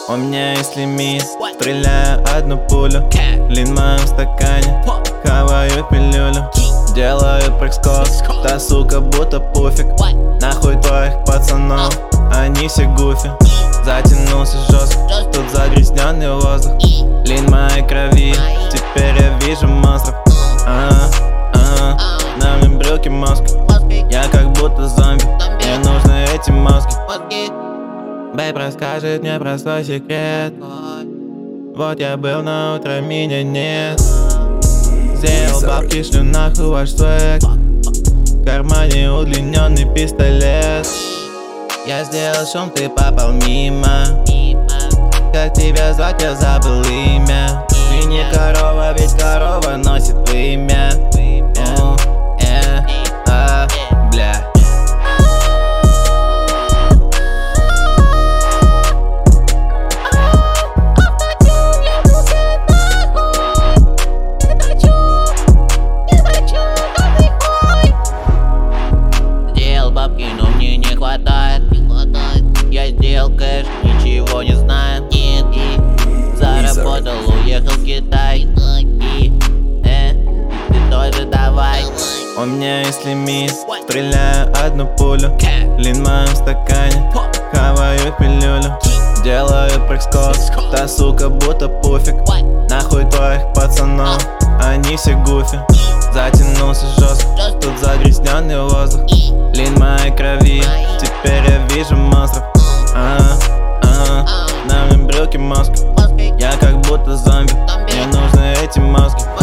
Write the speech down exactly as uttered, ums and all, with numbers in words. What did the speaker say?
У меня есть лимит, стреляю одну пулю. Лин в моем стакане, хаваю пилюлю. Делаю прыг-скок, та сука будто пуфик. Нахуй твоих пацанов, они все гуфи. Затянулся жестко, тут загрязненный воздух. Лин в моей крови, теперь я вижу монстров. А, а, на мне брюки мозги, я как будто зомби. Мне нужны эти мозги. Бэйб расскажет мне простой секрет. Вот я был, на утро меня нет. Сделал бабки, шлю нахуй ваш свек. В кармане удлиненный пистолет. Я сделал шум, ты попал мимо. Как тебя звать, я забыл имя. Ты не корова, ведь корова носит имя. О, э, а, бля. Но мне не хватает, не хватает. Я сделал кэш, ничего не знаю. И, и заработал, уехал в Китай. И, э, и ты тоже давай. У меня есть лимит, стреляю одну пулю. Лин в моем стакане, хаваю пилюлю. Делаю прыг-скок, та сука будто пуфик. Нахуй твоих пацанов, они все гуфи. Затянулся жестко, тут загрязненный воздух. Лин в моей крови, теперь я вижу монстров. А, а, на мне брюки мозги, я как будто зомби. Мне нужны эти мозги.